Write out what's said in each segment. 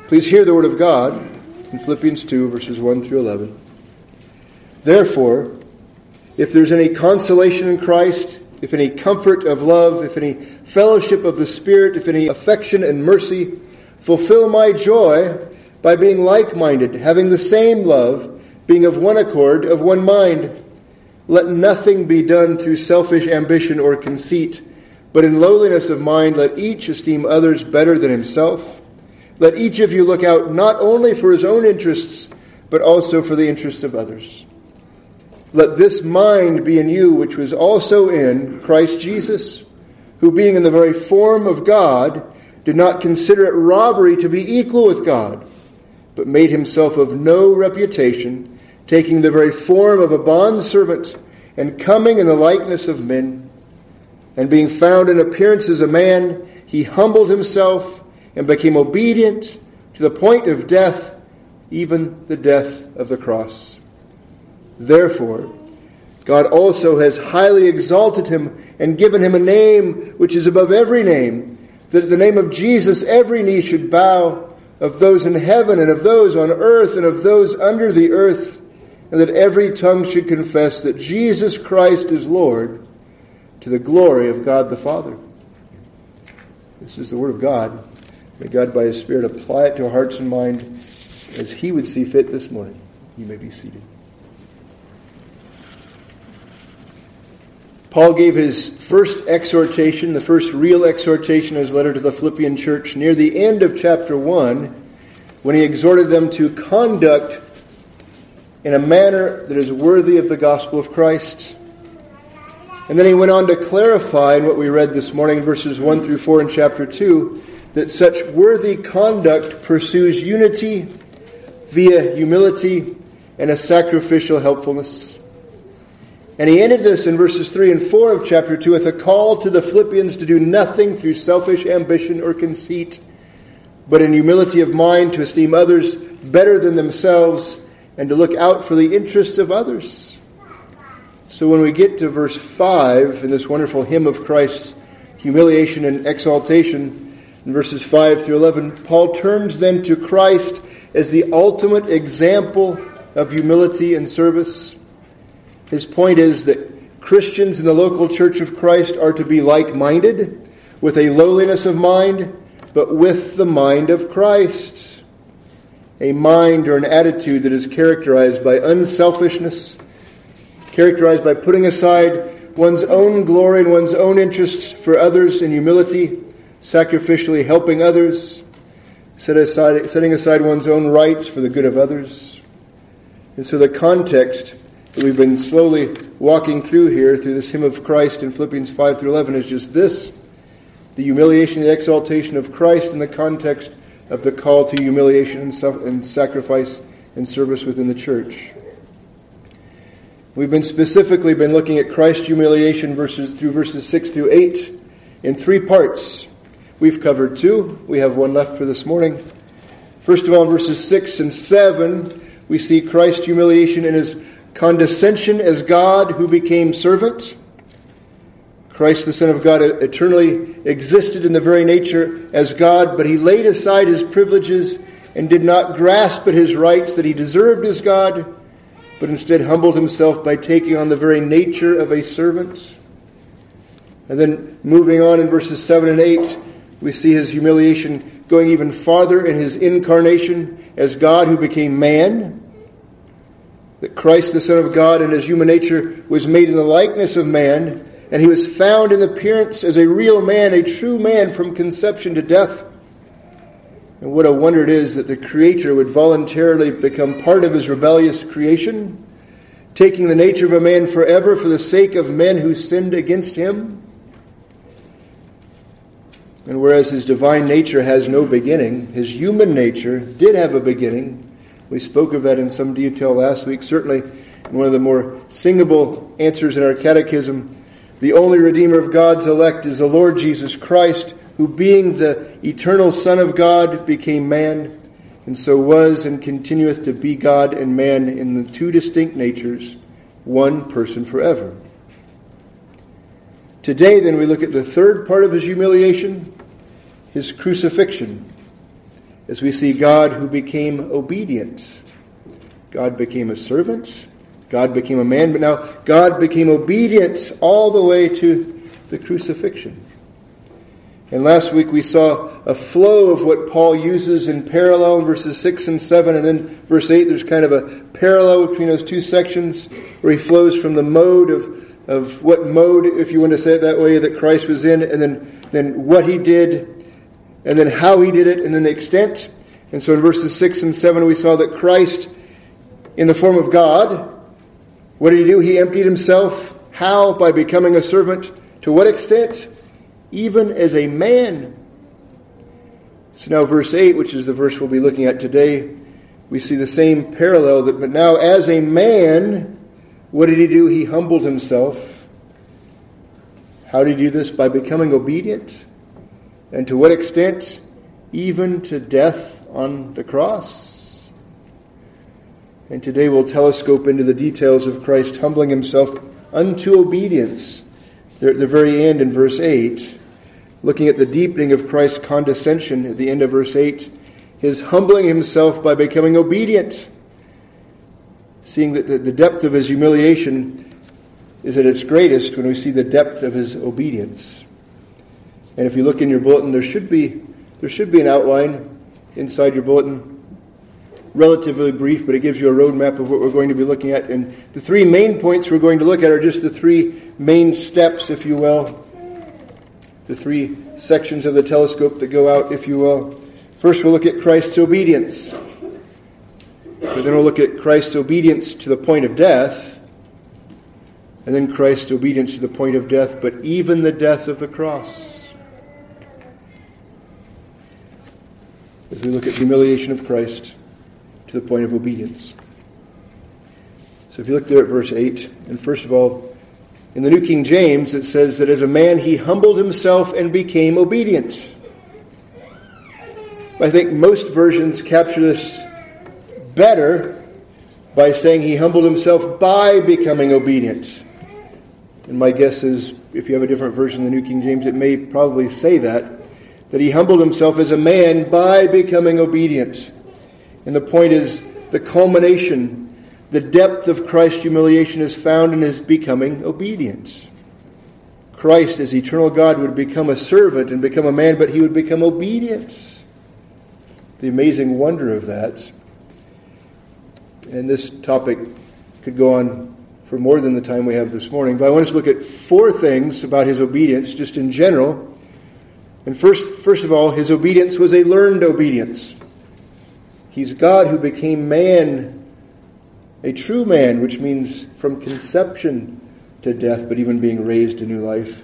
Please hear the word of God in Philippians 2, verses 1 through 11. Therefore, if there's any consolation in Christ, if any comfort of love, if any fellowship of the Spirit, if any affection and mercy, fulfill my joy by being like-minded, having the same love, being of one accord, of one mind. Let nothing be done through selfish ambition or conceit, but in lowliness of mind let each esteem others better than himself. Let each of you look out not only for his own interests, but also for the interests of others. Let this mind be in you, which was also in Christ Jesus, who being in the very form of God, did not consider it robbery to be equal with God, but made himself of no reputation, taking the very form of a bondservant, and coming in the likeness of men. And being found in appearance as a man, he humbled himself and became obedient to the point of death, even the death of the cross. Therefore, God also has highly exalted him and given him a name which is above every name, that at the name of Jesus every knee should bow, of those in heaven and of those on earth and of those under the earth, and that every tongue should confess that Jesus Christ is Lord, to the glory of God the Father. This is the word of God. May God by his Spirit apply it to our hearts and mind as he would see fit this morning. You may be seated. Paul gave his first exhortation, the first real exhortation in his letter to the Philippian church near the end of chapter 1, when he exhorted them to conduct in a manner that is worthy of the gospel of Christ. And then he went on to clarify in what we read this morning in verses 1 through 4 in chapter 2, that such worthy conduct pursues unity via humility and a sacrificial helpfulness. And he ended this in verses 3 and 4 of chapter 2 with a call to the Philippians to do nothing through selfish ambition or conceit, but in humility of mind to esteem others better than themselves and to look out for the interests of others. So when we get to verse 5 in this wonderful hymn of Christ's humiliation and exaltation, in verses 5 through 11, Paul turns then to Christ as the ultimate example of humility and service. His point is that Christians in the local church of Christ are to be like-minded, with a lowliness of mind, but with the mind of Christ. A mind or an attitude that is characterized by unselfishness, characterized by putting aside one's own glory and one's own interests for others in humility, sacrificially helping others, setting aside one's own rights for the good of others. And so the context that we've been slowly walking through here, through this hymn of Christ in Philippians 5 through 11, is just this: the humiliation and exaltation of Christ in the context of the call to humiliation and sacrifice and service within the church. We've been looking at Christ's humiliation through verses 6 through 8 in 3 parts. We've covered 2. We have 1 left for this morning. First of all, in verses 6 and 7, we see Christ's humiliation in his condescension as God who became servant. Christ, the Son of God, eternally existed in the very nature as God, but he laid aside his privileges and did not grasp at his rights that he deserved as God, but instead humbled himself by taking on the very nature of a servant. And then moving on in verses 7 and 8, we see his humiliation going even farther in his incarnation as God who became man. That Christ, the Son of God, in his human nature was made in the likeness of man, and he was found in appearance as a real man, a true man from conception to death. And what a wonder it is that the Creator would voluntarily become part of his rebellious creation, taking the nature of a man forever for the sake of men who sinned against him. And whereas his divine nature has no beginning, his human nature did have a beginning. We spoke of that in some detail last week. Certainly, in one of the more singable answers in our catechism, the only Redeemer of God's elect is the Lord Jesus Christ, who being the eternal Son of God became man, and so was and continueth to be God and man in the 2 distinct natures, one person forever. Today, then, we look at the third part of his humiliation, his crucifixion. as we see God who became obedient. God became a servant. God became a man. But now God became obedient all the way to the crucifixion. And last week we saw a flow of what Paul uses in parallel in verses 6 and 7. And then verse 8, there's kind of a parallel between those two sections where he flows from the mode of what mode, if you want to say it that way, that Christ was in, and then what he did, and then how he did it, and then the extent. And so in verses 6 and 7 we saw that Christ, in the form of God, what did he do? He emptied himself. How? By becoming a servant. To what extent? Even as a man. So now verse 8, which is the verse we'll be looking at today, we see the same parallel. But now as a man, what did he do? He humbled himself. How did he do this? By becoming obedient. And to what extent? Even to death on the cross. And today we'll telescope into the details of Christ humbling himself unto obedience. They're at the very end in verse 8. Looking at the deepening of Christ's condescension at the end of verse 8. His humbling himself by becoming obedient. Seeing that the depth of his humiliation is at its greatest when we see the depth of his obedience. And if you look in your bulletin, there should be an outline inside your bulletin. Relatively brief, but it gives you a roadmap of what we're going to be looking at. And the three main points we're going to look at are just the three main steps, if you will. The three sections of the telescope that go out, if you will. First, we'll look at Christ's obedience. But then we'll look at Christ's obedience to the point of death. And then Christ's obedience to the point of death, but even the death of the cross. As we look at the humiliation of Christ to the point of obedience. So if you look there at verse 8, and first of all, in the New King James, it says that as a man he humbled himself and became obedient. I think most versions capture this better by saying he humbled himself by becoming obedient. And my guess is, if you have a different version of the New King James, it may probably say that he humbled himself as a man by becoming obedient. And the point is, the culmination, the depth of Christ's humiliation is found in his becoming obedient. Christ, as eternal God, would become a servant and become a man, but he would become obedient. The amazing wonder of that. And this topic could go on for more than the time we have this morning. But I want us to look at four things about his obedience, just in general. And first of all, his obedience was a learned obedience. He's God who became man, a true man, which means from conception to death, but even being raised to new life.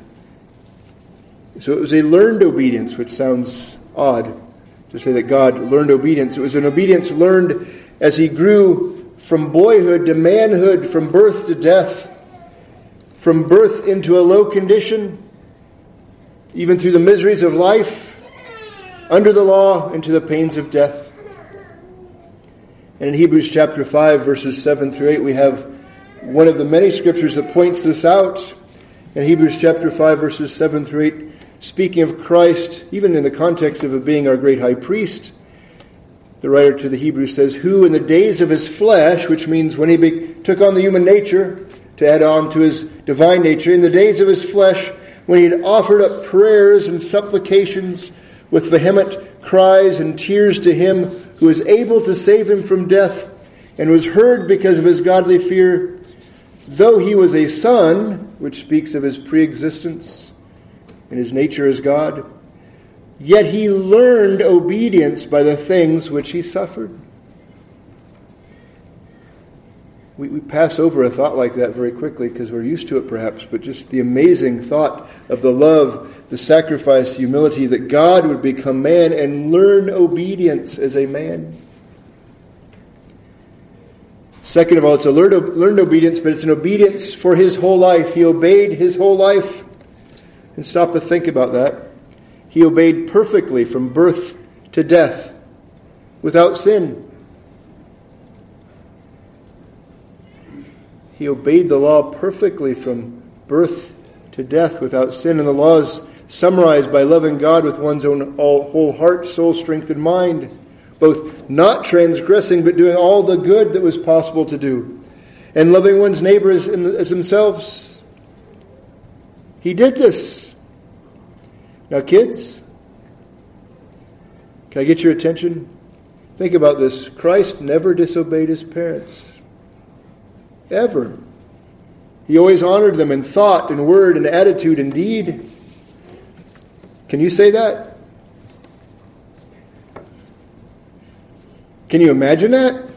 So it was a learned obedience, which sounds odd to say that God learned obedience. It was an obedience learned as he grew from boyhood to manhood, from birth to death, from birth into a low condition, even through the miseries of life, under the law, into the pains of death. And in Hebrews chapter 5, verses 7 through 8, we have one of the many scriptures that points this out. In Hebrews chapter 5, verses 7 through 8, speaking of Christ, even in the context of it being our great high priest, the writer to the Hebrews says, who in the days of his flesh, which means when he took on the human nature to add on to his divine nature, in the days of his flesh, when he had offered up prayers and supplications with vehement cries and tears to him who is able to save him from death, and was heard because of his godly fear, though he was a son, which speaks of his pre-existence and his nature as God, yet he learned obedience by the things which he suffered. We pass over a thought like that very quickly because we're used to it perhaps, but just the amazing thought of the love, the sacrifice, the humility that God would become man and learn obedience as a man. Second of all, it's a learned obedience, but it's an obedience for his whole life. He obeyed his whole life. And stop to think about that. He obeyed perfectly from birth to death, without sin. He obeyed the law perfectly from birth to death without sin. And the law is summarized by loving God with one's own whole heart, soul, strength, and mind. both not transgressing but doing all the good that was possible to do, and loving one's neighbor as themselves. He did this. Now, kids, can I get your attention? Think about this. Christ never disobeyed his parents. Ever. He always honored them in thought and word and attitude and deed. Can you say that? Can you imagine that?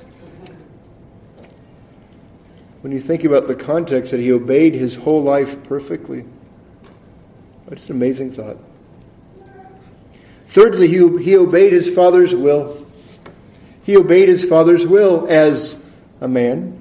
When you think about the context that he obeyed his whole life perfectly. That's an amazing thought. Thirdly, he obeyed his Father's will. He obeyed his Father's will as a man.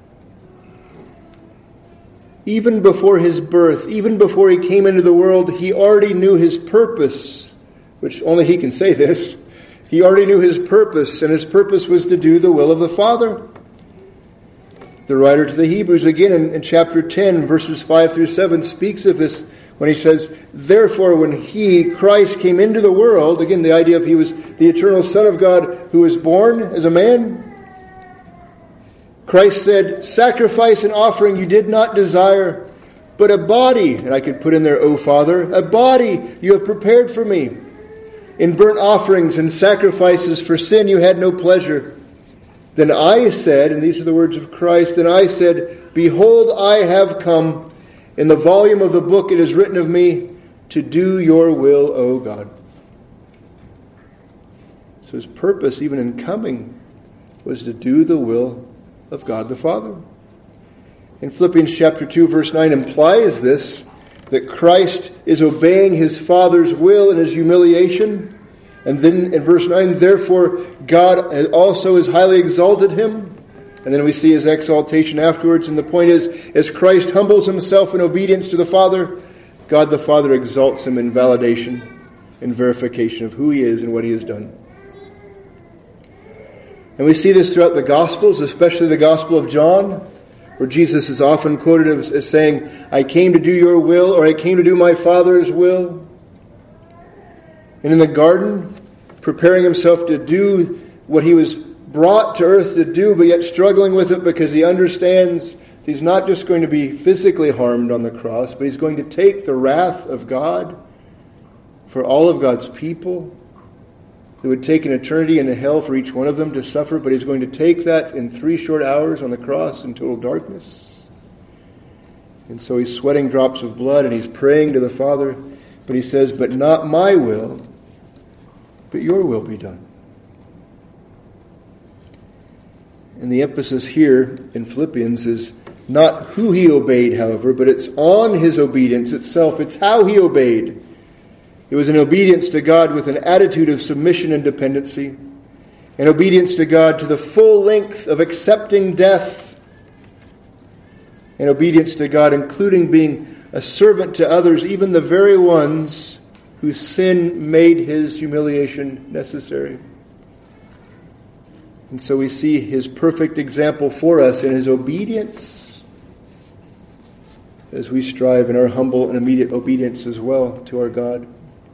Even before his birth, even before he came into the world, he already knew his purpose, which only he can say this. He already knew his purpose, and his purpose was to do the will of the Father. The writer to the Hebrews, again in chapter 10, verses 5 through 7, speaks of this when he says, therefore, when he, Christ, came into the world, again, the idea of he was the eternal Son of God who was born as a man, Christ said, sacrifice and offering you did not desire, but a body, and I could put in there, O Father, a body you have prepared for me. In burnt offerings and sacrifices for sin you had no pleasure. Then I said, and these are the words of Christ, then I said, behold, I have come. In the volume of the book it is written of me, to do your will, O God. So his purpose, even in coming, was to do the will of God the Father. In Philippians chapter 2, verse 9 implies this, that Christ is obeying his Father's will in his humiliation. And then in verse 9, therefore God also has highly exalted him. And then we see his exaltation afterwards. And the point is, as Christ humbles himself in obedience to the Father, God the Father exalts him in validation and verification of who he is and what he has done. And we see this throughout the Gospels, especially the Gospel of John, where Jesus is often quoted as saying, I came to do your will, or I came to do my Father's will. And in the garden, preparing himself to do what he was brought to earth to do, but yet struggling with it because he understands he's not just going to be physically harmed on the cross, but he's going to take the wrath of God for all of God's people. It would take an eternity in hell for each one of them to suffer, but he's going to take that in 3 short hours on the cross in total darkness. And so he's sweating drops of blood and he's praying to the Father, but he says, but not my will, but your will be done. And the emphasis here in Philippians is not who he obeyed, however, but it's on his obedience itself. It's how he obeyed. It was an obedience to God with an attitude of submission and dependency, an obedience to God to the full length of accepting death, an obedience to God including being a servant to others, even the very ones whose sin made his humiliation necessary. And so we see his perfect example for us in his obedience as we strive in our humble and immediate obedience as well to our God.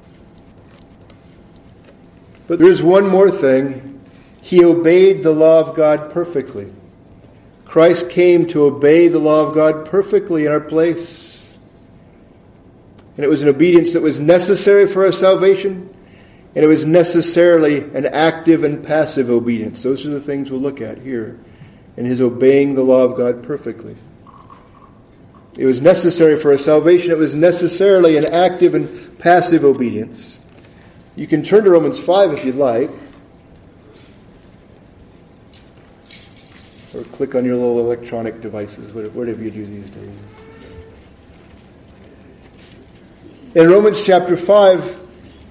But there is one more thing. He obeyed the law of God perfectly. Christ came to obey the law of God perfectly in our place. And it was an obedience that was necessary for our salvation, and it was necessarily an active and passive obedience. Those are the things we'll look at here in his obeying the law of God perfectly. It was necessary for our salvation. It was necessarily an active and passive obedience. You can turn to Romans 5 if you'd like. Or click on your little electronic devices, whatever you do these days. In Romans chapter 5,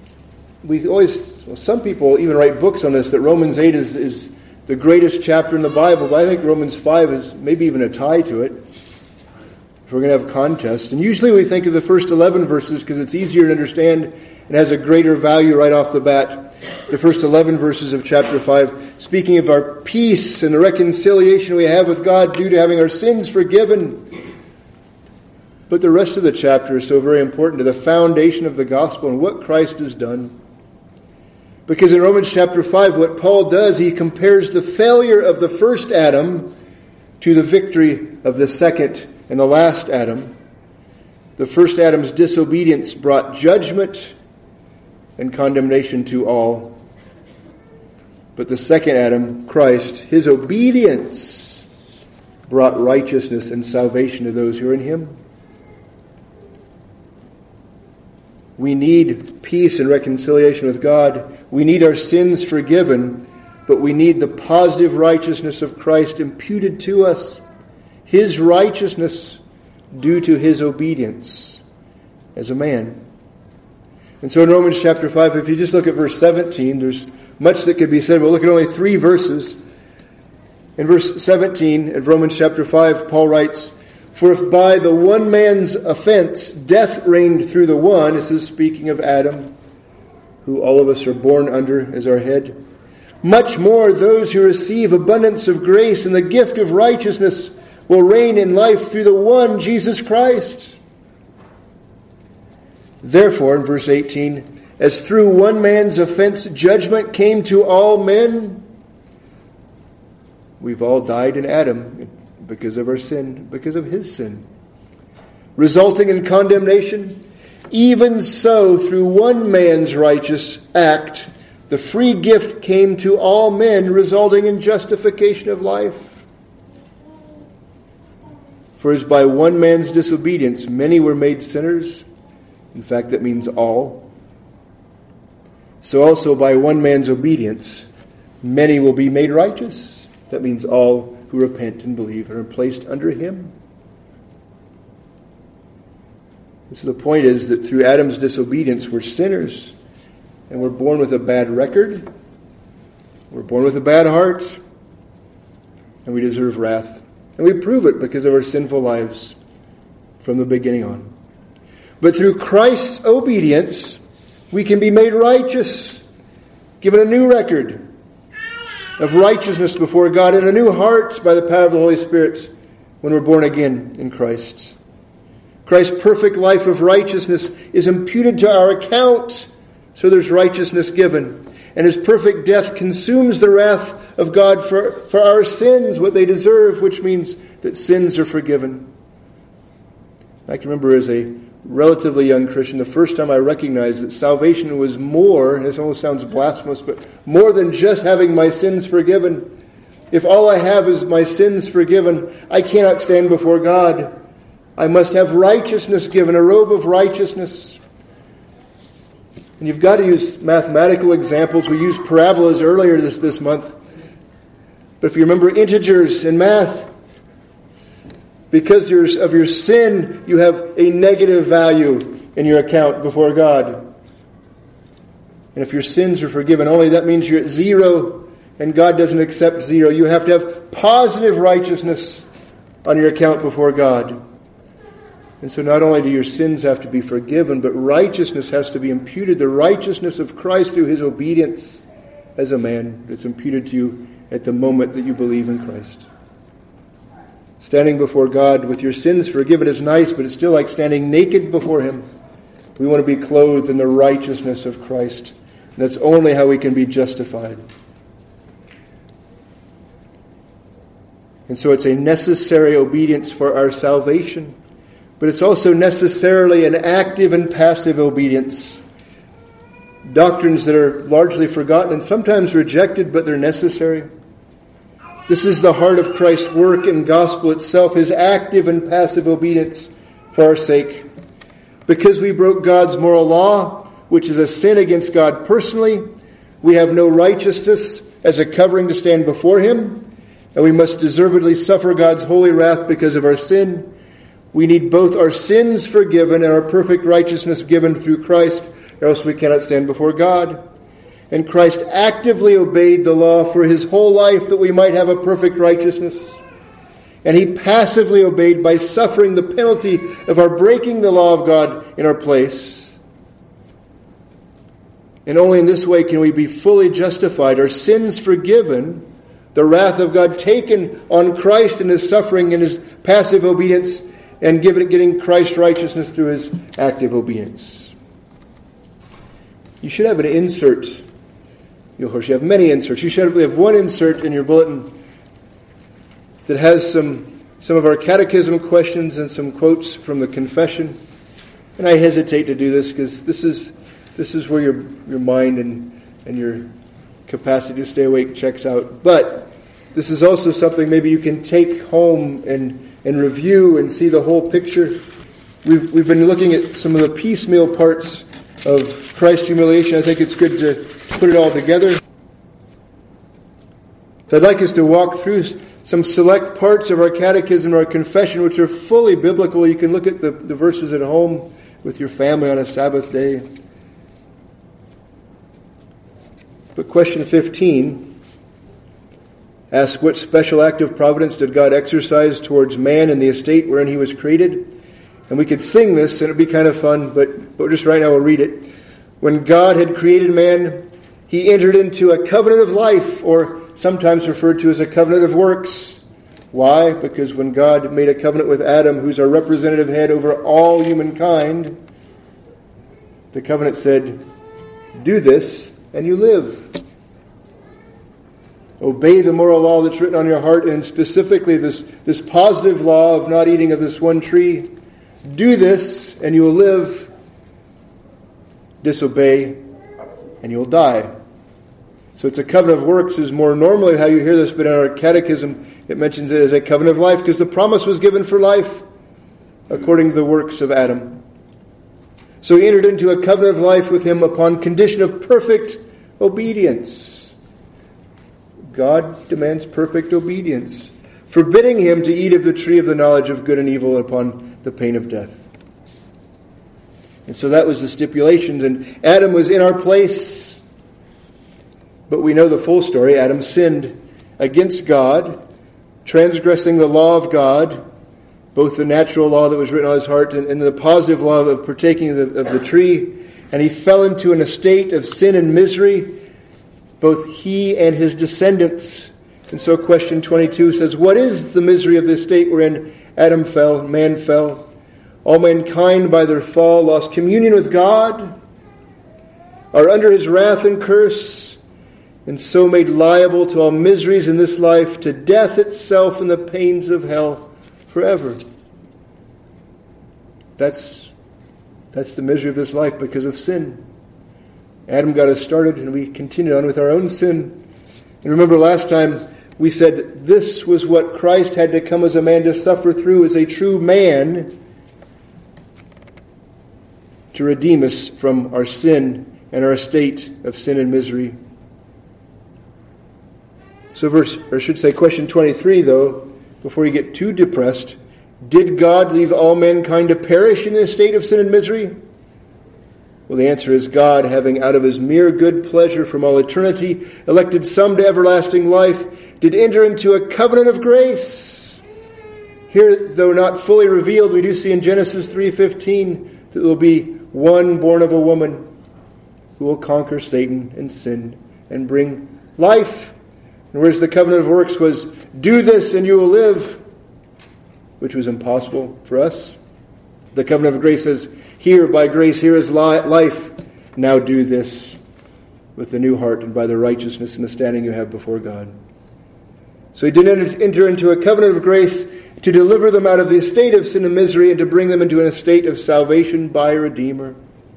some people even write books on this, that Romans 8 is the greatest chapter in the Bible, but I think Romans 5 is maybe even a tie to it, if we're going to have a contest. And usually we think of the first 11 verses because it's easier to understand and has a greater value right off the bat. The first 11 verses of chapter 5, speaking of our peace and the reconciliation we have with God due to having our sins forgiven. But the rest of the chapter is so very important to the foundation of the gospel and what Christ has done. Because in Romans chapter 5, what Paul does, he compares the failure of the first Adam to the victory of the second and the last Adam. The first Adam's disobedience brought judgment and condemnation to all. But the second Adam, Christ, his obedience brought righteousness and salvation to those who are in him. We need peace and reconciliation with God. We need our sins forgiven, but we need the positive righteousness of Christ imputed to us. His righteousness due to his obedience as a man. And so in Romans chapter 5, if you just look at verse 17, there's much that could be said. We'll look at only 3 verses. In verse 17 of Romans chapter 5, Paul writes, "For if by the one man's offense death reigned through the one," this is speaking of Adam, who all of us are born under as our head, "much more those who receive abundance of grace and the gift of righteousness will reign in life through the one, Jesus Christ." Therefore, in verse 18, "As through one man's offense judgment came to all men," we've all died in Adam because of our sin, because of his sin, resulting in condemnation, "even so through one man's righteous act the free gift came to all men, resulting in justification of life. For as by one man's disobedience many were made sinners," in fact that means all, "so also by one man's obedience many will be made righteous." That means all who repent and believe and are placed under him. And so the point is that through Adam's disobedience we're sinners, and we're born with a bad record, we're born with a bad heart, and we deserve wrath. And we prove it because of our sinful lives from the beginning on. But through Christ's obedience, we can be made righteous, given a new record of righteousness before God and a new heart by the power of the Holy Spirit when we're born again in Christ. Christ's perfect life of righteousness is imputed to our account, so there's righteousness given. And his perfect death consumes the wrath of God for our sins, what they deserve, which means that sins are forgiven. I can remember as a relatively young Christian, the first time I recognized that salvation was more, and this almost sounds blasphemous, but more than just having my sins forgiven. If all I have is my sins forgiven, I cannot stand before God. I must have righteousness given, a robe of righteousness. And you've got to use mathematical examples. We used parabolas earlier this month. But if you remember integers in math, because of your sin, you have a negative value in your account before God. And if your sins are forgiven only, that means you're at 0, and God doesn't accept 0. You have to have positive righteousness on your account before God. And so not only do your sins have to be forgiven, but righteousness has to be imputed. The righteousness of Christ through his obedience as a man that's imputed to you at the moment that you believe in Christ. Standing before God with your sins forgiven is nice, but it's still like standing naked before him. We want to be clothed in the righteousness of Christ. And that's only how we can be justified. And so it's a necessary obedience for our salvation. But it's also necessarily an active and passive obedience. Doctrines that are largely forgotten and sometimes rejected, but they're necessary. This is the heart of Christ's work and gospel itself, his active and passive obedience for our sake. Because we broke God's moral law, which is a sin against God personally, we have no righteousness as a covering to stand before him, and we must deservedly suffer God's holy wrath because of our sin. We need both our sins forgiven and our perfect righteousness given through Christ, or else we cannot stand before God. And Christ actively obeyed the law for his whole life that we might have a perfect righteousness. And he passively obeyed by suffering the penalty of our breaking the law of God in our place. And only in this way can we be fully justified, our sins forgiven, the wrath of God taken on Christ in his suffering and his passive obedience, and getting Christ's righteousness through his active obedience. You should have an insert of course, you have many inserts. You should have one insert in your bulletin that has some of our catechism questions and some quotes from the confession. And I hesitate to do this because this is where your mind and your capacity to stay awake checks out. But this is also something maybe you can take home and review and see the whole picture. We've been looking at some of the piecemeal parts of Christ's humiliation. I think it's good to put it all together. So I'd like us to walk through some select parts of our catechism, our confession, which are fully biblical. You can look at the verses at home with your family on a Sabbath day. But question 15 asks, what special act of providence did God exercise towards man in the estate wherein he was created? And we could sing this, and it would be kind of fun, but just right now we'll read it. When God had created man, he entered into a covenant of life, or sometimes referred to as a covenant of works. Why? Because when God made a covenant with Adam, who's our representative head over all humankind, the covenant said, do this and you live. Obey the moral law that's written on your heart, and specifically this positive law of not eating of this one tree. Do this and you will live. Disobey and you will die. So it's a covenant of works is more normally how you hear this, but in our catechism it mentions it as a covenant of life because the promise was given for life according to the works of Adam. So he entered into a covenant of life with him upon condition of perfect obedience. God demands perfect obedience, forbidding him to eat of the tree of the knowledge of good and evil upon the pain of death. And so that was the stipulations, and Adam was in our place. But we know the full story. Adam sinned against God, transgressing the law of God, both the natural law that was written on his heart and the positive law of partaking of the tree. And he fell into an estate of sin and misery, both he and his descendants. And so question 22 says, what is the misery of the state wherein Adam fell, man fell? All mankind by their fall lost communion with God, are under his wrath and curse, and so made liable to all miseries in this life, to death itself and the pains of hell forever. That's the misery of this life because of sin. Adam got us started, and we continued on with our own sin. And remember last time we said that this was what Christ had to come as a man to suffer through as a true man to redeem us from our sin and our state of sin and misery. So question 23, though, before you get too depressed, did God leave all mankind to perish in a state of sin and misery? Well, the answer is God, having out of his mere good pleasure from all eternity elected some to everlasting life, did enter into a covenant of grace. Here, though not fully revealed, we do see in Genesis 3:15 that there will be one born of a woman who will conquer Satan and sin and bring life. And whereas the covenant of works was, do this and you will live, which was impossible for us. The covenant of grace says, here by grace, here is life. Now do this with the new heart and by the righteousness and the standing you have before God. So he did enter into a covenant of grace to deliver them out of the estate of sin and misery and to bring them into an estate of salvation by a Redeemer.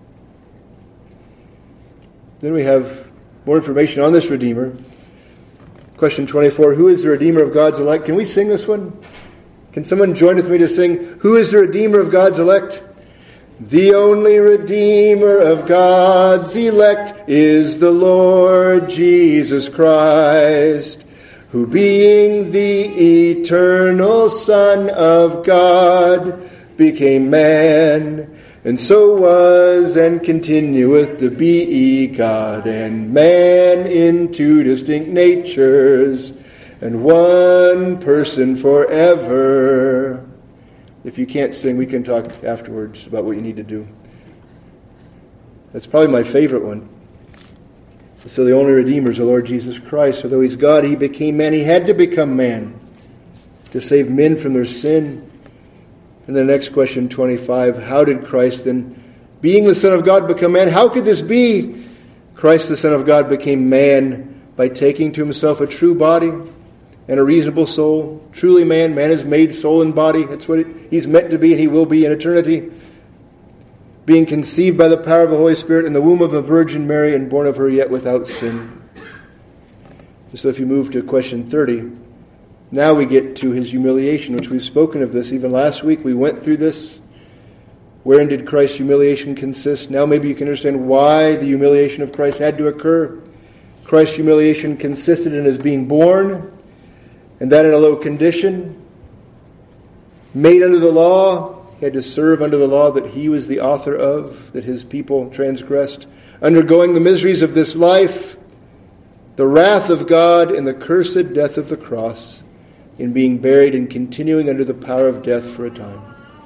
Then we have more information on this Redeemer. Question 24, who is the Redeemer of God's elect? Can we sing this one? Can someone join with me to sing, who is the Redeemer of God's elect? The only Redeemer of God's elect is the Lord Jesus Christ, who being the eternal Son of God became man, and so was and continueth to be God and man in two distinct natures, and one person forever. If you can't sing, we can talk afterwards about what you need to do. That's probably my favorite one. So the only Redeemer is the Lord Jesus Christ. Although he's God, he became man. He had to become man to save men from their sin. And the next question, 25, how did Christ then, being the Son of God, become man? How could this be? Christ, the Son of God, became man by taking to himself a true body and a reasonable soul. Truly man. Man is made soul and body. That's what he's meant to be, and he will be in eternity. Being conceived by the power of the Holy Spirit in the womb of a Virgin Mary and born of her yet without sin. So if you move to question 30, now we get to his humiliation, which we've spoken of this. Even last week we went through this. Wherein did Christ's humiliation consist? Now maybe you can understand why the humiliation of Christ had to occur. Christ's humiliation consisted in his being born, and that in a low condition. Made under the law, he had to serve under the law that he was the author of, that his people transgressed. Undergoing the miseries of this life, the wrath of God, and the cursed death of the cross, in being buried and continuing under the power of death for a time.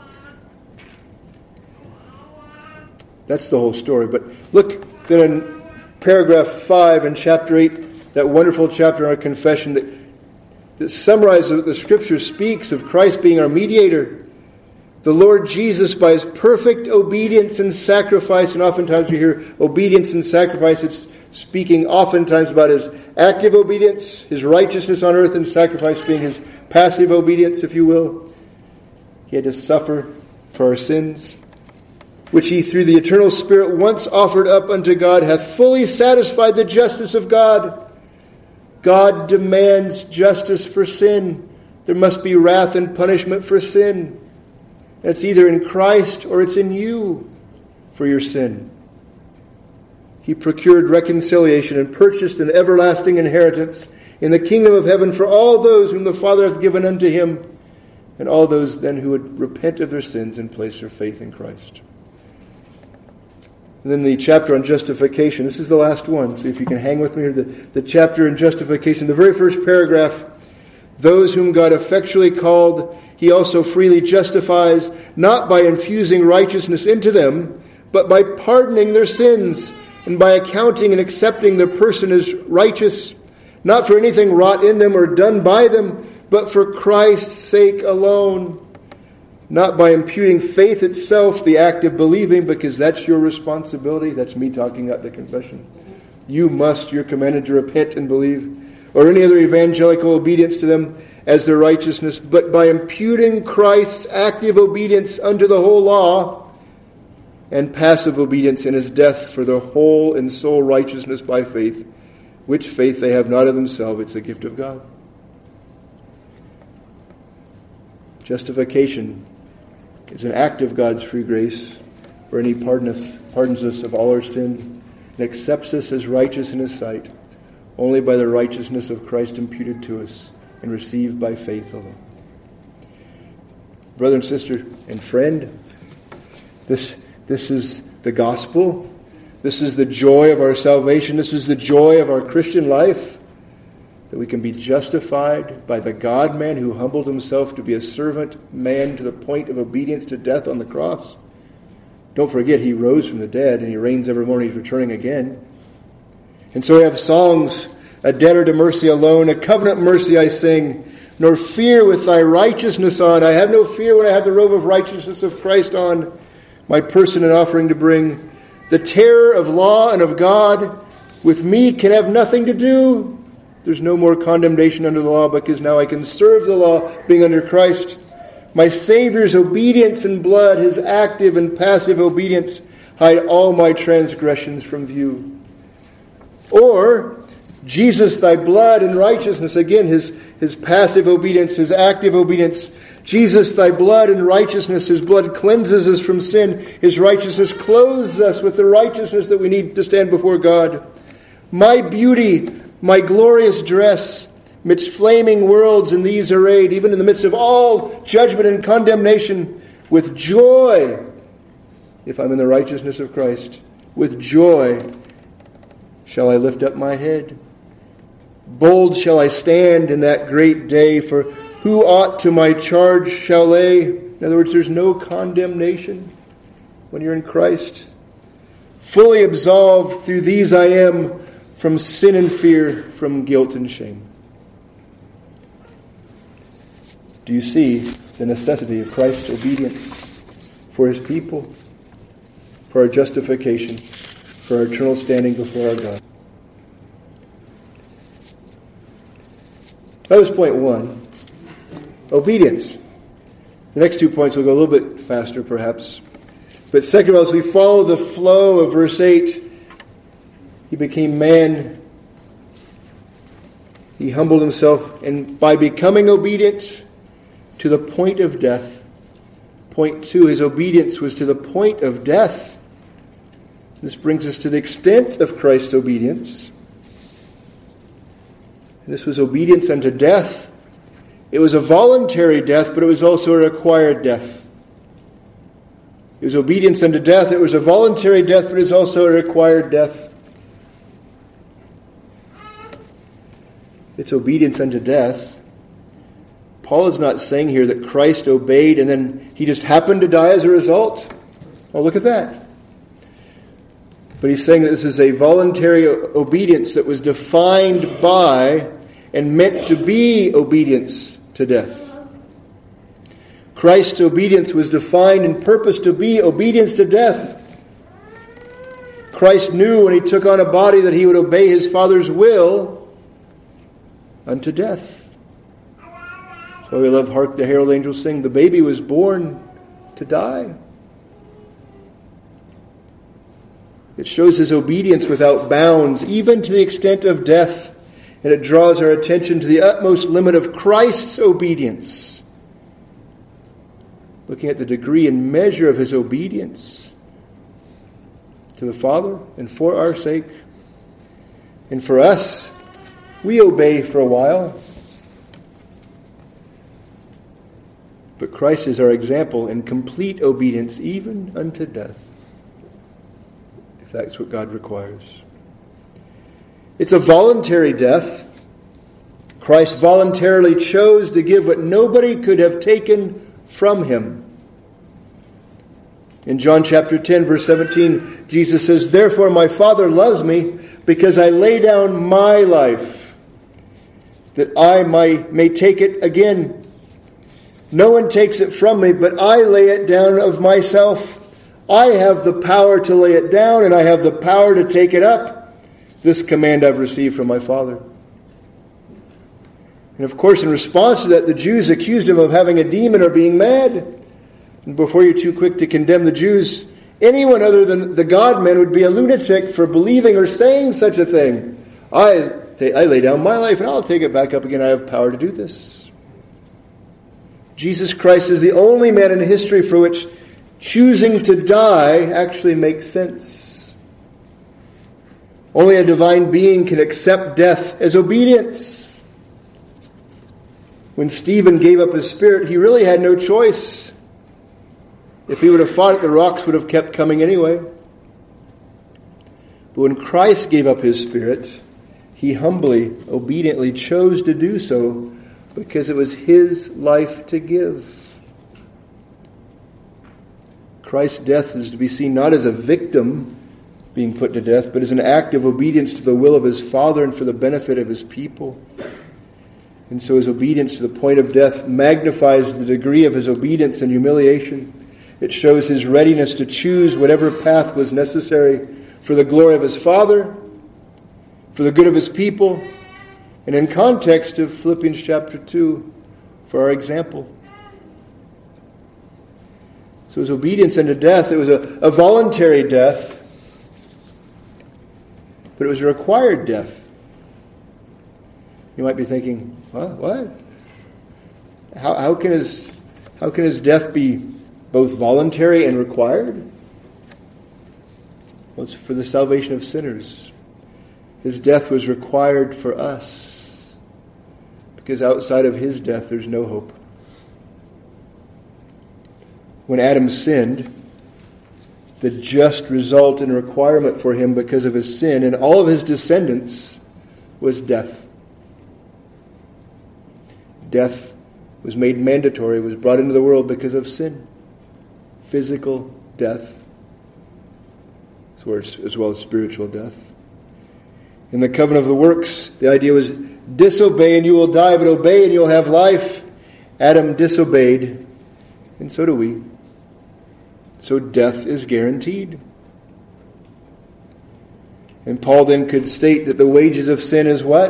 That's the whole story. But look then in paragraph 5 in chapter 8, that wonderful chapter on our confession that summarizes what the Scripture speaks of Christ being our mediator. The Lord Jesus, by his perfect obedience and sacrifice, and oftentimes we hear obedience and sacrifice, it's speaking oftentimes about his active obedience, his righteousness on earth, and sacrifice being his passive obedience, if you will. He had to suffer for our sins, which he through the eternal Spirit once offered up unto God, hath fully satisfied the justice of God. God demands justice for sin. There must be wrath and punishment for sin. It's either in Christ or it's in you for your sin. He procured reconciliation and purchased an everlasting inheritance in the kingdom of heaven for all those whom the Father hath given unto him, and all those then who would repent of their sins and place their faith in Christ. And then the chapter on justification. This is the last one. So if you can hang with me here, the chapter on justification. The very first paragraph. Those whom God effectually called, he also freely justifies, not by infusing righteousness into them, but by pardoning their sins, and by accounting and accepting their person as righteous, not for anything wrought in them or done by them, but for Christ's sake alone. Not by imputing faith itself, the act of believing, because that's your responsibility. That's me talking at the confession. You're commanded to repent and believe, or any other evangelical obedience to them as their righteousness, but by imputing Christ's active obedience unto the whole law, and passive obedience in his death for the whole and sole righteousness by faith, which faith they have not of themselves, it's a gift of God. Justification is an act of God's free grace, wherein he pardons us of all our sin and accepts us as righteous in his sight, only by the righteousness of Christ imputed to us and received by faith alone. Brother and sister and friend, this is the gospel. This is the joy of our salvation. This is the joy of our Christian life, that we can be justified by the God-man who humbled himself to be a servant man to the point of obedience to death on the cross. Don't forget, he rose from the dead and he reigns evermore and he's returning again. And so we have songs, a debtor to mercy alone, a covenant mercy I sing, nor fear with thy righteousness on. I have no fear when I have the robe of righteousness of Christ on, my person an offering to bring. The terror of law and of God with me can have nothing to do. There's no more condemnation under the law, because now I can serve the law, being under Christ. My Savior's obedience and blood, his active and passive obedience, hide all my transgressions from view. Or, Jesus, thy blood and righteousness, again, his passive obedience, his active obedience. Jesus, thy blood and righteousness, his blood cleanses us from sin. His righteousness clothes us with the righteousness that we need to stand before God. My beauty, my glorious dress, midst flaming worlds in these arrayed, even in the midst of all judgment and condemnation, with joy, if I'm in the righteousness of Christ, with joy shall I lift up my head. Bold shall I stand in that great day, for who aught to my charge shall lay? In other words, there's no condemnation when you're in Christ. Fully absolved through these I am, from sin and fear, from guilt and shame. Do you see the necessity of Christ's obedience for his people, for our justification? for our eternal standing before our God. That was point 1. Obedience. The next 2 points will go a little bit faster, perhaps. But second of all, as we follow the flow of verse 8, he became man. He humbled himself, and by becoming obedient to the point of death. Point 2, his obedience was to the point of death. This brings us to the extent of Christ's obedience. This was obedience unto death. It was a voluntary death, but it was also a required death. It was obedience unto death. It was a voluntary death, but it was also a required death. It's obedience unto death. Paul is not saying here that Christ obeyed and then he just happened to die as a result. Oh, look at that. But he's saying that this is a voluntary obedience that was defined by and meant to be obedience to death. Christ's obedience was defined and purposed to be obedience to death. Christ knew when he took on a body that he would obey his Father's will unto death. That's why we love Hark the Herald Angels Sing. The baby was born to die. It shows his obedience without bounds, even to the extent of death. And it draws our attention to the utmost limit of Christ's obedience. Looking at the degree and measure of his obedience to the Father and for our sake. And for us, we obey for a while. But Christ is our example in complete obedience, even unto death. If that's what God requires. It's a voluntary death. Christ voluntarily chose to give what nobody could have taken from him. In John chapter 10, verse 17, Jesus says, "Therefore my Father loves me, because I lay down my life, that I may take it again. No one takes it from me, but I lay it down of myself. I have the power to lay it down, and I have the power to take it up. This command I've received from my Father." And of course, in response to that, the Jews accused him of having a demon or being mad. And before you're too quick to condemn the Jews, anyone other than the God-man would be a lunatic for believing or saying such a thing. I lay down my life and I'll take it back up again. I have power to do this. Jesus Christ is the only man in history for which choosing to die actually makes sense. Only a divine being can accept death as obedience. When Stephen gave up his spirit, he really had no choice. If he would have fought it, the rocks would have kept coming anyway. But when Christ gave up his spirit, he humbly, obediently chose to do so because it was his life to give. Christ's death is to be seen not as a victim being put to death, but as an act of obedience to the will of his Father and for the benefit of his people. And so his obedience to the point of death magnifies the degree of his obedience and humiliation. It shows his readiness to choose whatever path was necessary for the glory of his Father, for the good of his people, and in context of Philippians chapter 2, for our example. So his obedience unto death, it was a voluntary death, but it was a required death. You might be thinking, what? How can his death be both voluntary and required? Well, it's for the salvation of sinners. His death was required for us, because outside of his death, there's no hope. When Adam sinned, the just result and requirement for him because of his sin and all of his descendants was death. Death was made mandatory, was brought into the world because of sin. Physical death, as well as spiritual death. In the covenant of the works, the idea was disobey and you will die, but obey and you'll have life. Adam disobeyed, and so do we. So death is guaranteed. And Paul then could state that the wages of sin is what?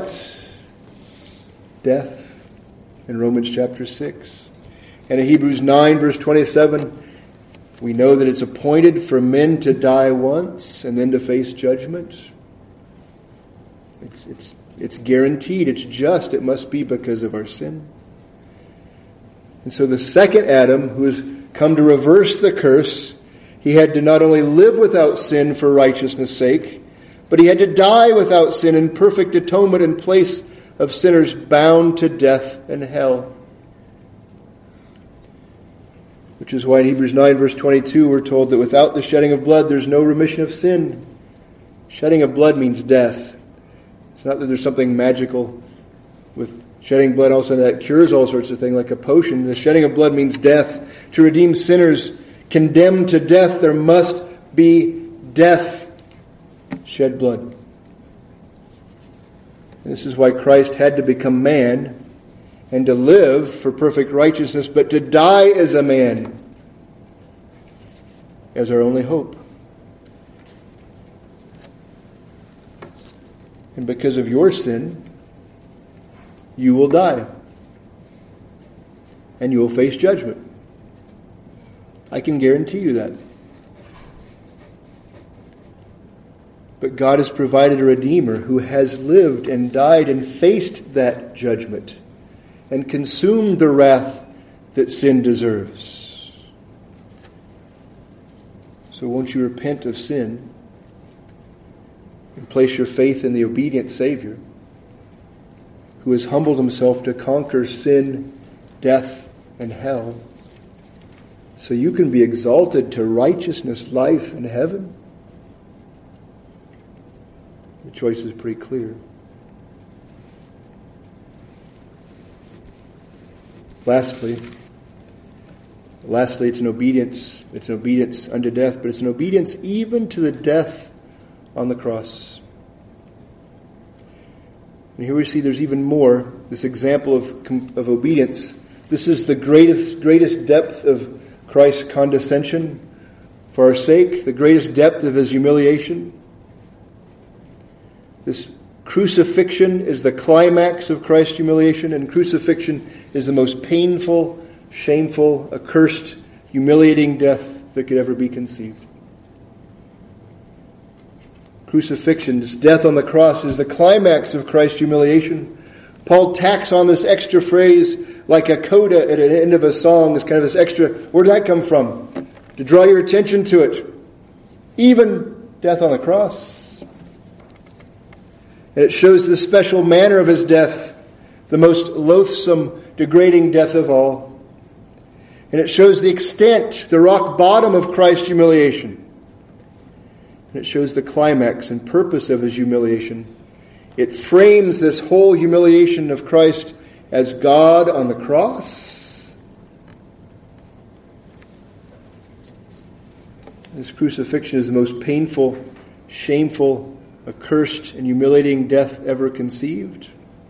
Death. In Romans chapter 6. And in Hebrews 9 verse 27, we know that it's appointed for men to die once and then to face judgment. It's guaranteed. It's just. It must be because of our sin. And so the second Adam, who has come to reverse the curse, he had to not only live without sin for righteousness' sake, but he had to die without sin in perfect atonement in place of sinners bound to death and hell. Which is why in Hebrews 9 verse 22 we're told that without the shedding of blood there's no remission of sin. Shedding of blood means death. It's not that there's something magical with shedding blood also that cures all sorts of things like a potion. The shedding of blood means death. To redeem sinners condemned to death, there must be death. Shed blood. And this is why Christ had to become man and to live for perfect righteousness, but to die as a man as our only hope. And because of your sin, you will die. And you will face judgment. I can guarantee you that. But God has provided a Redeemer who has lived and died and faced that judgment and consumed the wrath that sin deserves. So won't you repent of sin and place your faith in the obedient Savior who has humbled himself to conquer sin, death, and hell so you can be exalted to righteousness, life, and heaven? The choice is pretty clear. Lastly, it's an obedience. It's an obedience unto death, but it's an obedience even to the death on the cross. And here we see there's even more. This example of obedience. This is the greatest depth of Christ's condescension for our sake, the greatest depth of his humiliation. This crucifixion is the climax of Christ's humiliation, and crucifixion is the most painful, shameful, accursed, humiliating death that could ever be conceived. Crucifixion, this death on the cross, is the climax of Christ's humiliation. Paul tacks on this extra phrase like a coda at the end of a song. It's kind of this extra, where did that come from? To draw your attention to it. Even death on the cross. And it shows the special manner of his death, the most loathsome, degrading death of all. And it shows the extent, the rock bottom of Christ's humiliation. And it shows the climax and purpose of his humiliation. It frames this whole humiliation of Christ as God on the cross. This crucifixion is the most painful, shameful, accursed and humiliating death ever conceived.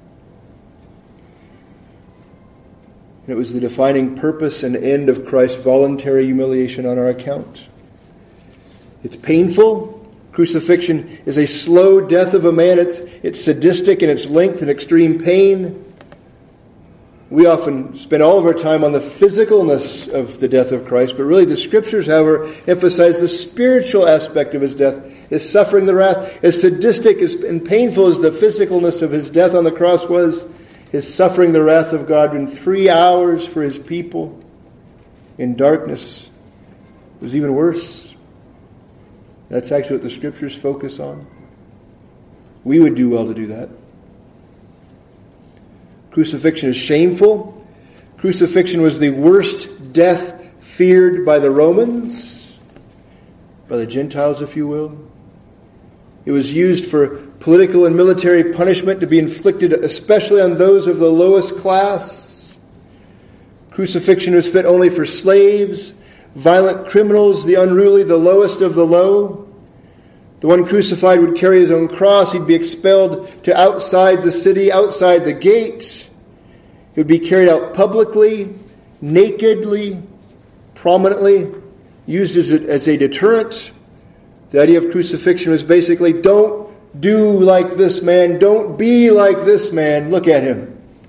And it was the defining purpose and end of Christ's voluntary humiliation on our account. It's painful. Crucifixion is a slow death of a man. It's sadistic in its length and extreme pain. We often spend all of our time on the physicalness of the death of Christ, but really the Scriptures, however, emphasize the spiritual aspect of his death, his suffering the wrath. As sadistic and painful as the physicalness of his death on the cross was, his suffering the wrath of God in 3 hours for his people in darkness was even worse. That's actually what the Scriptures focus on. We would do well to do that. Crucifixion is shameful. Crucifixion was the worst death feared by the Romans, by the Gentiles, if you will. It was used for political and military punishment to be inflicted especially on those of the lowest class. Crucifixion was fit only for slaves, violent criminals, the unruly, the lowest of the low. The one crucified would carry his own cross. He'd be expelled to outside the city, outside the gate. He would be carried out publicly, nakedly, prominently, used as a deterrent. The idea of crucifixion was basically, don't do like this man. Don't be like this man. Look at him.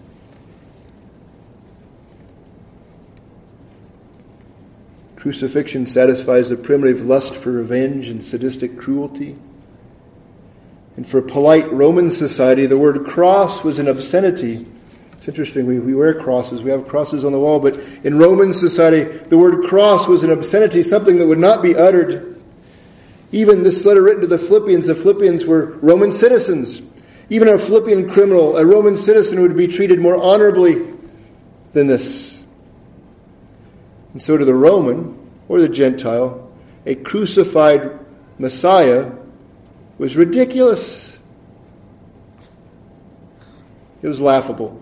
Crucifixion satisfies the primitive lust for revenge and sadistic cruelty. And for polite Roman society, the word cross was an obscenity. It's interesting, we wear crosses, we have crosses on the wall, but in Roman society, the word cross was an obscenity, something that would not be uttered. Even this letter written to the Philippians were Roman citizens. Even a Philippian criminal, a Roman citizen, would be treated more honorably than this. And so to the Roman, or the Gentile, a crucified Messiah was ridiculous. It was laughable.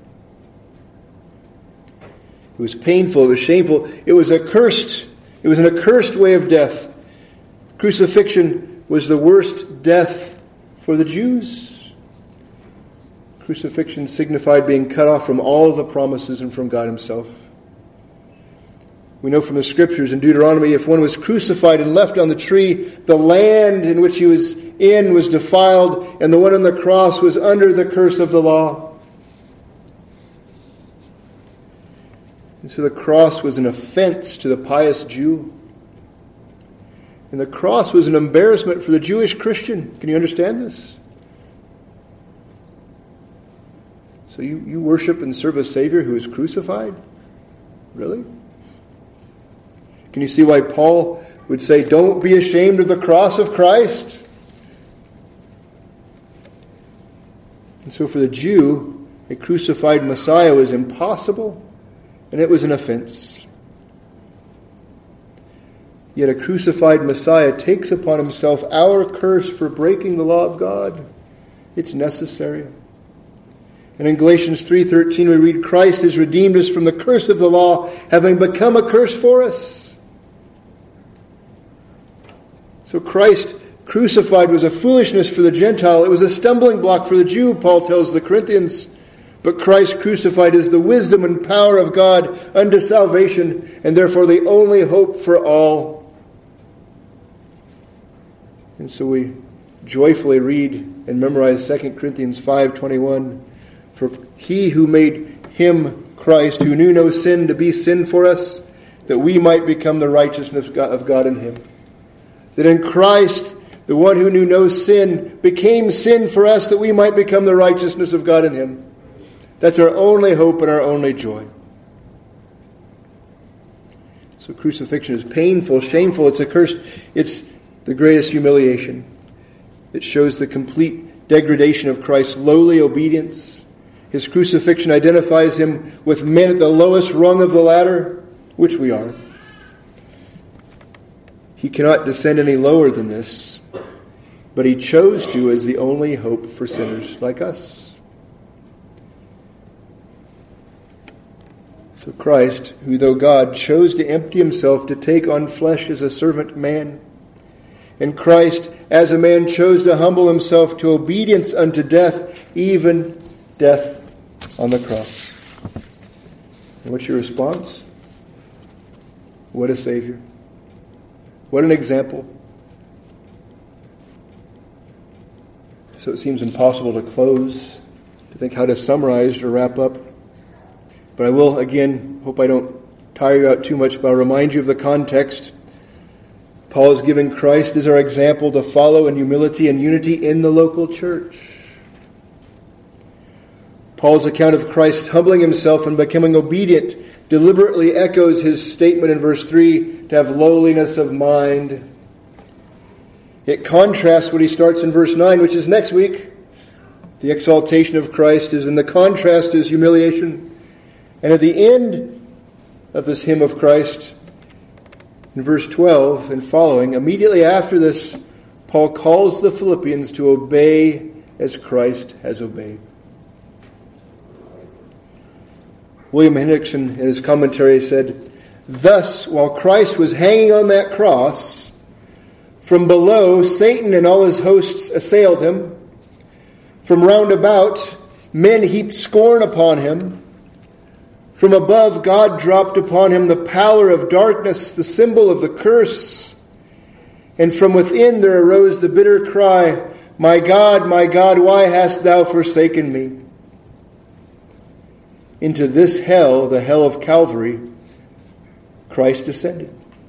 It was painful. It was shameful. It was accursed. It was an accursed way of death. Crucifixion was the worst death for the Jews. Crucifixion signified being cut off from all of the promises and from God himself. We know from the Scriptures in Deuteronomy, if one was crucified and left on the tree, the land in which he was in was defiled, and the one on the cross was under the curse of the law. And so the cross was an offense to the pious Jew. And the cross was an embarrassment for the Jewish Christian. Can you understand this? So you worship and serve a Savior who is crucified? Really? Can you see why Paul would say, don't be ashamed of the cross of Christ? And so for the Jew, a crucified Messiah was impossible, and it was an offense. Yet a crucified Messiah takes upon himself our curse for breaking the law of God. It's necessary. And in Galatians 3:13 we read, Christ has redeemed us from the curse of the law, having become a curse for us. So Christ crucified was a foolishness for the Gentile. It was a stumbling block for the Jew, Paul tells the Corinthians. But Christ crucified is the wisdom and power of God unto salvation, and therefore the only hope for all. And so we joyfully read and memorize 2 Corinthians 5:21. For he who made him, Christ, who knew no sin, to be sin for us, that we might become the righteousness of God in him. That in Christ, the one who knew no sin, became sin for us, that we might become the righteousness of God in him. That's our only hope and our only joy. So crucifixion is painful, shameful, it's accursed. It's the greatest humiliation. It shows the complete degradation of Christ's lowly obedience. His crucifixion identifies him with men at the lowest rung of the ladder, which we are. He cannot descend any lower than this, but he chose to as the only hope for sinners like us. So Christ, who though God, chose to empty himself to take on flesh as a servant man. And Christ, as a man, chose to humble himself to obedience unto death, even death on the cross. And what's your response? What a Savior. What an example. So it seems impossible to close, to think how to summarize or wrap up. But I will, again, hope I don't tire you out too much, but I'll remind you of the context. Paul is giving Christ as our example to follow in humility and unity in the local church. Paul's account of Christ humbling himself and becoming obedient deliberately echoes his statement in verse 3 to have lowliness of mind. It contrasts what he starts in verse 9, which is next week. The exaltation of Christ is in the contrast to his humiliation. And at the end of this hymn of Christ, in verse 12 and following, immediately after this, Paul calls the Philippians to obey as Christ has obeyed. William Hendrickson, in his commentary, said, "Thus, while Christ was hanging on that cross, from below, Satan and all his hosts assailed him. From round about, men heaped scorn upon him. From above, God dropped upon him the pallor of darkness, the symbol of the curse. And from within there arose the bitter cry, my God, why hast thou forsaken me?" Into this hell, the hell of Calvary, Christ descended.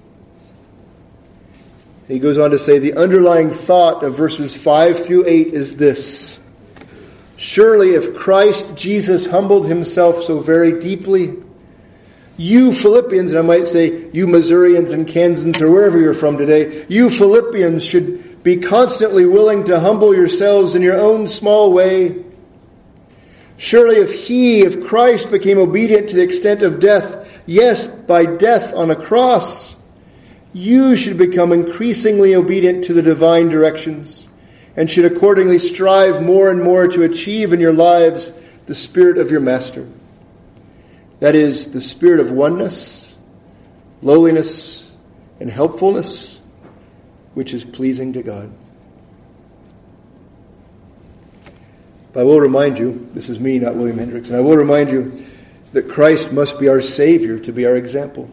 He goes on to say the underlying thought of verses 5 through 8 is this: surely if Christ Jesus humbled himself so very deeply, you Philippians, and I might say you Missourians and Kansans or wherever you're from today, you Philippians should be constantly willing to humble yourselves in your own small way. Surely if Christ became obedient to the extent of death, yes, by death on a cross, you should become increasingly obedient to the divine directions and should accordingly strive more and more to achieve in your lives the spirit of your Master. That is, the spirit of oneness, lowliness, and helpfulness, which is pleasing to God. But I will remind you, this is me, not William Hendricks, and I will remind you that Christ must be our Savior to be our example.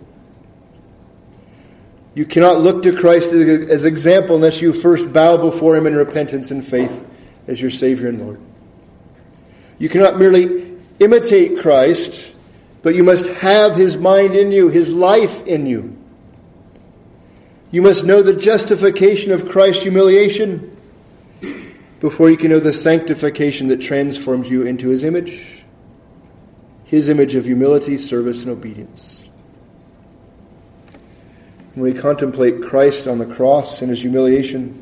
You cannot look to Christ as example unless you first bow before him in repentance and faith as your Savior and Lord. You cannot merely imitate Christ, but you must have his mind in you, his life in you. You must know the justification of Christ's humiliation before you can know the sanctification that transforms you into his image of humility, service, and obedience. When we contemplate Christ on the cross and his humiliation,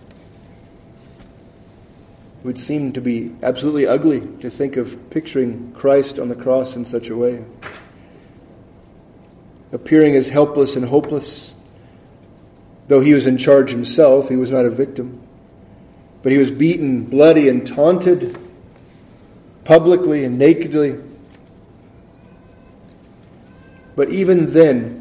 it would seem to be absolutely ugly to think of picturing Christ on the cross in such a way. Appearing as helpless and hopeless. Though he was in charge himself, he was not a victim. But he was beaten, bloody, and taunted publicly and nakedly. But even then,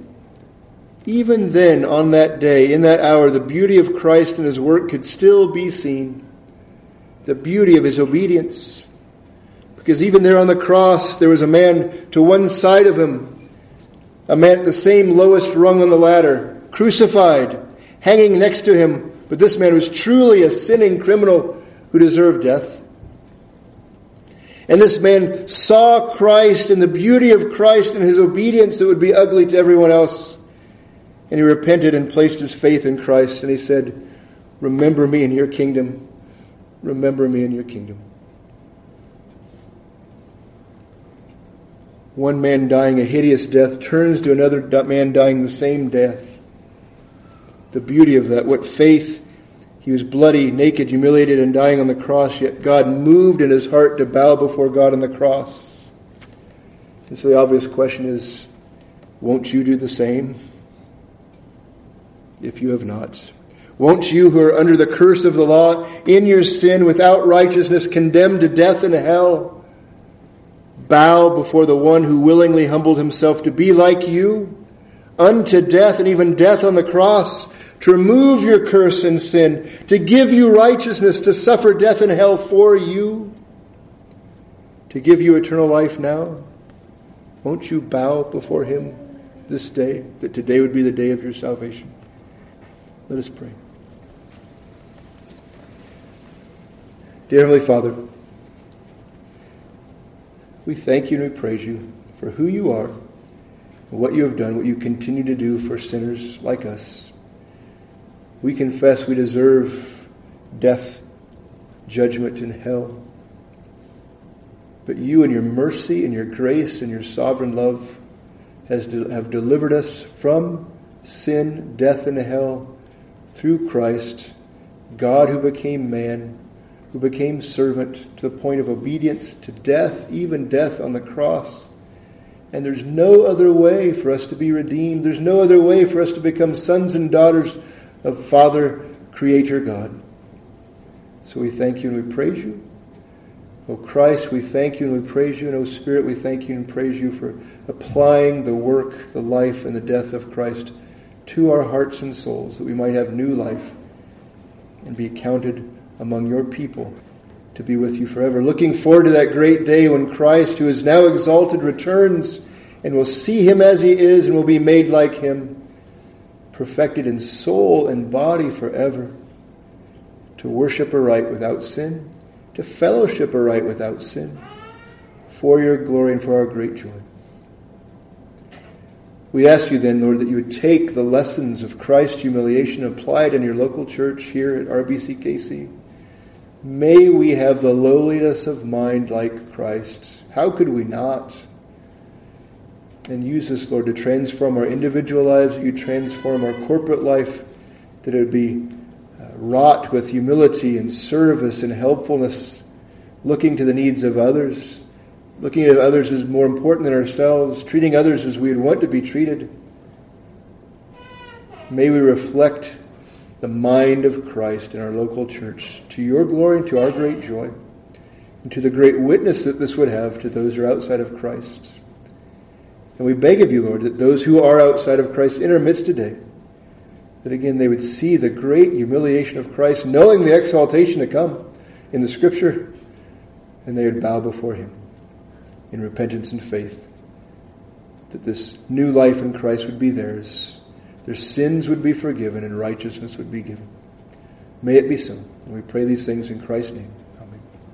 on that day, in that hour, the beauty of Christ and his work could still be seen. The beauty of his obedience. Because even there on the cross, there was a man to one side of him, a man at the same lowest rung on the ladder, crucified, hanging next to him. But this man was truly a sinning criminal who deserved death. And this man saw Christ and the beauty of Christ and his obedience that would be ugly to everyone else. And he repented and placed his faith in Christ. And he said, "Remember me in your kingdom. Remember me in your kingdom." One man dying a hideous death turns to another man dying the same death. The beauty of that, what faith. He was bloody, naked, humiliated, and dying on the cross, yet God moved in his heart to bow before God on the cross. And so the obvious question is, won't you do the same? If you have not. Won't you, who are under the curse of the law, in your sin, without righteousness, condemned to death and hell, bow before the one who willingly humbled himself to be like you, unto death and even death on the cross, to remove your curse and sin, to give you righteousness, to suffer death and hell for you, to give you eternal life now? Won't you bow before him this day, that today would be the day of your salvation? Let us pray. Dear Heavenly Father, we thank you and we praise you for who you are, what you have done, what you continue to do for sinners like us. We confess we deserve death, judgment, and hell. But you in your mercy and your grace and your sovereign love have delivered us from sin, death, and hell through Christ, God who became man, who became servant to the point of obedience to death, even death on the cross. And there's no other way for us to be redeemed. There's no other way for us to become sons and daughters of Father, Creator God. So we thank you and we praise you. O Christ, we thank you and we praise you. And O Spirit, we thank you and praise you for applying the work, the life, and the death of Christ to our hearts and souls, that we might have new life and be counted among your people to be with you forever. Looking forward to that great day when Christ, who is now exalted, returns, and we'll see him as he is and will be made like him, perfected in soul and body forever, to worship aright without sin, to fellowship aright without sin, for your glory and for our great joy. We ask you then, Lord, that you would take the lessons of Christ's humiliation applied in your local church here at RBCKC. May we have the lowliness of mind like Christ. How could we not? And use this, Lord, to transform our individual lives, that you transform our corporate life, that it would be wrought with humility and service and helpfulness, looking to the needs of others, looking at others as more important than ourselves, treating others as we would want to be treated. May we reflect the mind of Christ in our local church, to your glory and to our great joy, and to the great witness that this would have to those who are outside of Christ. And we beg of you, Lord, that those who are outside of Christ in our midst today, that again they would see the great humiliation of Christ, knowing the exaltation to come in the Scripture, and they would bow before him in repentance and faith, that this new life in Christ would be theirs. Their sins would be forgiven and righteousness would be given. May it be so. And we pray these things in Christ's name.